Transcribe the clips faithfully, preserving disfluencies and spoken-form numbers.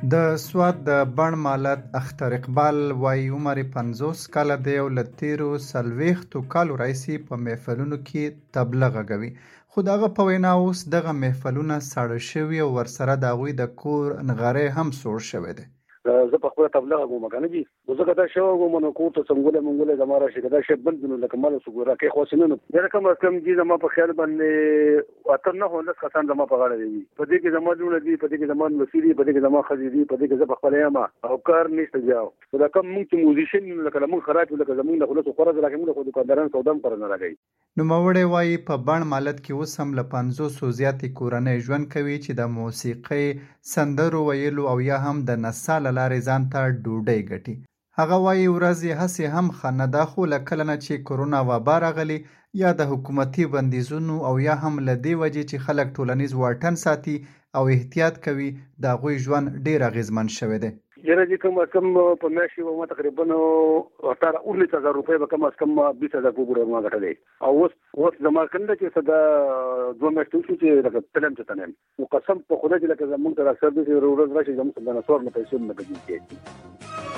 د سوات د بڼ مالت اختر اقبال وایي عمر پنځوس کاله دی او له تېرو څلوېښتو کالو راهیسې په محفلونو کې طبله غږوي، خو د هغه په وینا اوس دغه محفلونه ساړه شوي او ورسره د هغوی د کور نغری هم سوړ شوی دی. زه په خپله طبله غږوم که نه جي خو ځکه دا شوی وم نو کور ته څنګولی منګولی زما راشي که دا شی بند وي نو لکه ماله څوک راکې خواسي نه نو یاره کم از کم جي زما په خیال باندې اته نهه لس کسان زما په غاړه دي. په دې کې زما لوڼه دي، په دې کې زما لمسي دي، په دې کې زما ښځې دي، په دې کې زه پخپله یم او کار نشته بیا. خو دا کم مونږ چې موزیشن یو لکه له مونږ خراب یو لکه زمونږ له خولسو خوره زه راکوي مونږ خو دوکانداران سودا هم خوره نه راکوي. نوموړی وایي په بڼ مالت کې اوس هم له پنځوسو زیاتې کورنۍ ژوند کوي چې د موسیقۍ، سندرو ویلو او یا هم د نڅا له لارې ځان ته ډوډۍ ګټي. هغه وایي ورځې هسې هم ښه نه ده، خو له کله نه چې کرونا وبا راغلي یا د حکومتي بندیزونو او یا هم له دې وجې چې خلک ټولنیز واټن ساتي او احتیاط کوي د هغوی ژوند ډېر اغېزمن شوی دی. یاره جي کم از کم په میاشت کې به ما تقریبا اټاره اوولس هزار روپۍ به کم از کم بیس هزار په ګوره ما ګټلی او اوس اوس زما کنده چې څه دا دوه میاشتې وشو چې لکه تلم چې تنم نو قسم په خدای چې لکه زمونږ ته اکثر داسې ورځ راشي زموږ ته د نسوار نه پیسې نه ګټي.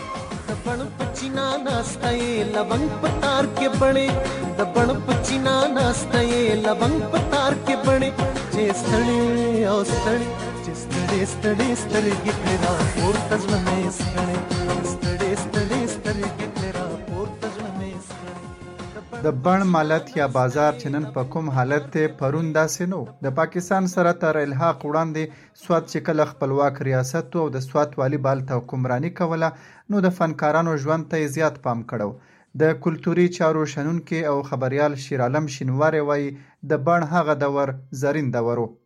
د بڼ پچینا ناسته یې لونګ په تار کې بڼې، د بڼ پچینا ناسته یې لونګ په تار کې بڼې، چې ستړې او ستړې چې ستړې ستړې سترګې کړې را پورته زړه مې ستړې، ستړې ستړې سترګې کړې را پورته زړه مې ستړې. د بڼ مالت یا بازار چې نن په کوم حالت دی پرون داسې نو. د پاکستان سره تر الحاق وړاندې سوات چې کله خپلواک ریاست او د سوات والي به هلته حکمراني کوله نو د فنکارانو ژوند ته یې زیات پام کړو. د کلتوري چارو شنونکي او خبریال شیرعالم شینواری وایي د بڼ هغه دور زرین دور و.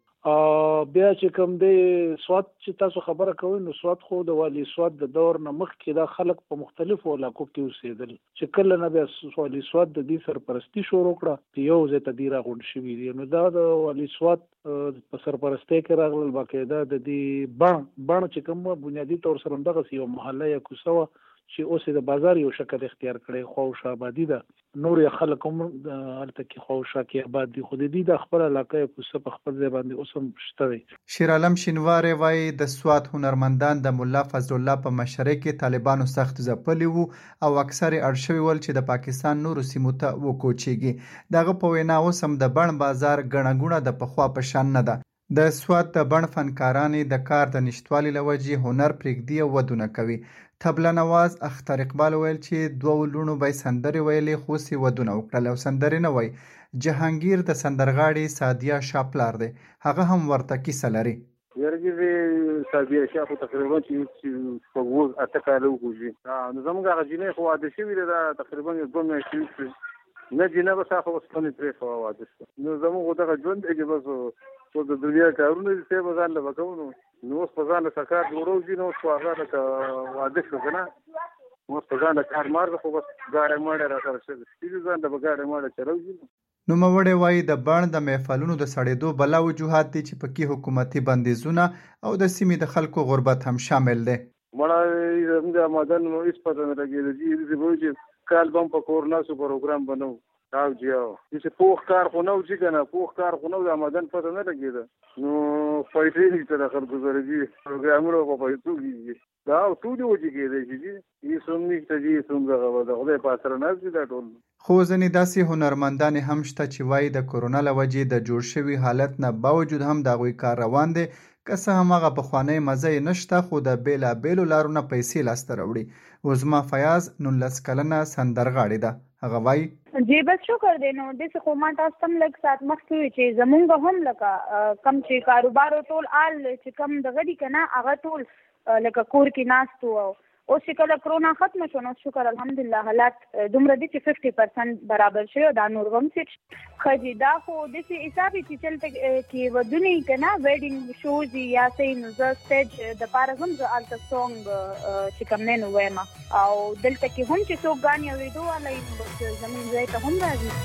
بیا چې کوم دی سوات چې تاسو خبره کوئ نو سوات خو د والي سوات د دور نه مخکې دا خلک په مختلفو علاقو کې اوسېدل چې کله نه بیا والي سوات د دې سرپرستي شروع کړه په یو ځای ته دې راغونډ شوي دي نو دا د والي سوات په سرپرستۍ کې راغلل. باقاعده د دې بڼ بڼ چې کوم بنیادي طور سره همدغسې یو محله یا کوڅه وه چې اوس د بازار یو شکل اختیار کړی، خواوشا آبادي ده، نور یې خلک هم هلته کې خواوشا کې آباد دي، خو د دې د خپل علاقه یا کوڅه په خپل ځای باندې اوس هم شته دی. شیرعالم شینواری وایي د سوات هنرمندان د ملا فضل الله په مشرۍ کې طالبانو سخت ځپلي وو او اکثر یې اړ شوي ول چې د پاکستان نورو سیمو ته وکوچېږي. د هغه په وینا اوس هم د بڼ بازار ګڼه ګوڼه د پخوا په شان نه ده. د سوات د بڼ فنکارانې د کار د نشتوالي له وجې هنر پرېږدي او ودونه کوي. طبله نواز اختر اقبال ویل چې دوو لوڼو به یې سندرې ویلې خو اوس یې ودونه وکړل او سندرې نه وایي. جهانګیر د سندرغاړې سادیه شاه پلار دی، هغه هم ورته کیسه لري. یاره جي زه سادیه شاه خو تقریبا چې شپږ اته کاله وکړي نو زموږ هغه جینۍ خو واده شوې ده دا تقریبا دوه میاشتې وشوې نه جینۍ به ساخه اوس پنې پرې شوه واده شوه نو زموږ خو دغه ژوند دی چې بس خو د دنیا کارونه دي صاحب ځان له به کوو نو نو اوس په ځان له څه کار جوړو ځي نو اوس خو هغه لکه واده شو که نه اوس په ځان له کار مار ده خو بس ګاډی ماډی را سره شوي سپي ځان له به ګاډی ماډی چلوځي. نوموړی وایي د بڼ د محفلونو د سړېدو بلا وجوهات دي چې پکې حکومتي بندیزونه او د سیمې د خلکو غربت هم شامل دی. مړه زموږ آمدن نو هېڅ پته نه لګېده جي داسې به وایي چې کال به هم په کور ناستو پروګرام به نه و او جي او چې پوخ کار خو نه و چې که نه پوخ کار خو نه و د آمدن پته نه لګېده نو پیسې نشته د خلکو سره جي پروګرامونه په پیسو کېږي دا او ټولې وجې کېدی شي جي هېڅ هم نشته جي هېڅ هم دغه به د خدای په سره ناست دي دا ټول. خو ځینې داسې هنرمندانې هم شته چې وایي د کرونا له وجې د جوړ شوي حالت نه باوجود هم د هغوی کار روان دی، که څه هم هغه پخوانی مزه یې نشته خو د بېلابېلو لارو نه پیسې لاسته راوړي. عظما فیاض نولس کلنه سندرغاړې ده، هغه وایي جی بس شکر دی نو داسې خو ما تاسو ته هم لږ ساعت مخکې وویل چې زمونږ هم لکه کم چې کاروبار ټول آل چې کم دغه دي که نه هغه ټول لکه کور کې ناست وو. اوس چې کله کرونا ختمه شوه نو شکر الحمدلله حالات دومره دي چې ففټي پرسنټ برابر شوي دا نور هم چې ښه دي. دا خو داسې حساب چې چلته کې ودونه یي که نه ویډینګ شوز یا څه نو زه سټیج دپاره هم زه هلته سونګ چې کوم دی نو وایم او دلته کې هم چې څوک ګانې اورېدو والا یي نو زموږ ځای ته هم راځي.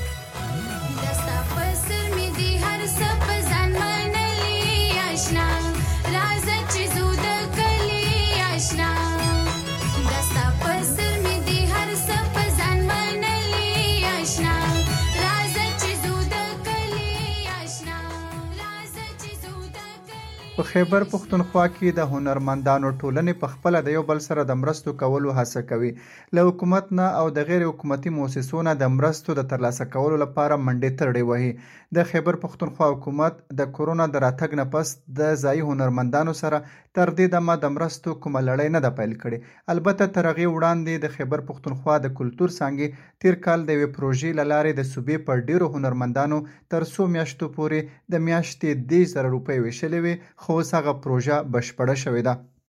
دستا په سر مې دي هر څه په ځان منلي اشنا راځه چې زو د کلي اشنا دستا په سر مې دي هر څه په ځان منلي اشنا راځه چې زو د کلي اشنا راځه چې زو د کلي په خیبر پښتونخوا کې د هنرمندانو ټولنې په خپله د یو بل سره د مرستو کولو هڅه کوي. له حکومت نه او د غیر حکومتي مؤسسو نه د مرستو د ترلاسه کولو لپاره منډې ترړې وهي. د خیبر پښتونخوا حکومت د کورونا د راتګ نه پس د ځایي هنرمندانو سره تر دې دمه د مرستو کومه لړۍ نه ده پیل کړې. البته تر هغې وړاندې د خیبر پښتونخوا د کلتور څانګې تیر کال د یوې پروژې له لارې د صوبې په ډیرو هنرمندانو تر څو میاشتو پورې د میاشتې دېرش زره روپۍ ویشلې وې، خو اوس هغه پروژه بشپړه شوې ده.